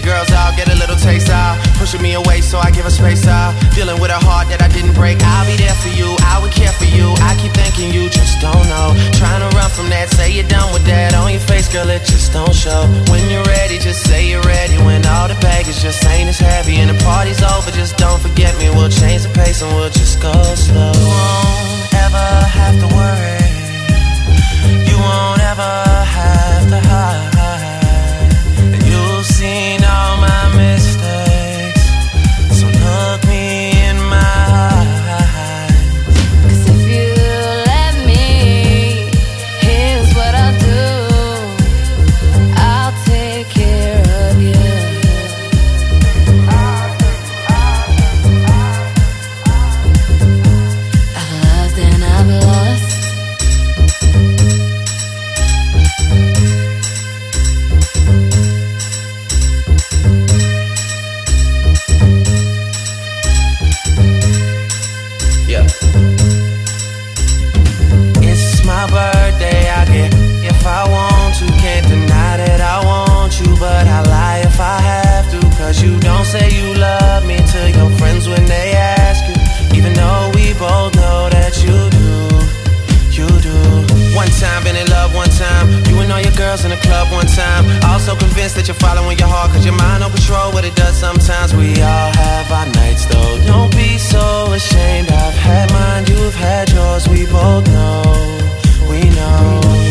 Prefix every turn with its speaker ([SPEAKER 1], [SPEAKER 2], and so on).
[SPEAKER 1] girls out, get a little taste out. Pushing me away so I give her space out. Dealing with a heart that I didn't break. I'll be there for you, I would care for you. I keep thinking you just don't know. Trying to run from that, say you're done with that. On your face, girl, it just don't show. When you're ready, just say you're ready. When all the baggage just ain't as heavy and the party's over, just don't forget me. We'll change the pace and we'll just go slow. You won't ever have to worry. You won't ever have to hide. And you've seen all my mistakes, so look me in my eyes.
[SPEAKER 2] 'Cause if you let me, here's what I'll do. I'll take care of you. I've loved and I've lost.
[SPEAKER 1] Yeah. It's my birthday, I get if I want to. Can't deny that I want you, but I lie if I have to. 'Cause you don't say you love me to your friends when they ask you, even though we both know that you do. You do. One time, been in love one time. You and all your girls in the club one time. Also convinced that you're following your heart, 'cause your mind on patrol, what it does sometimes. We all have our nights though. Don't be so ashamed. I've had mine, you've had yours. We both know, we know.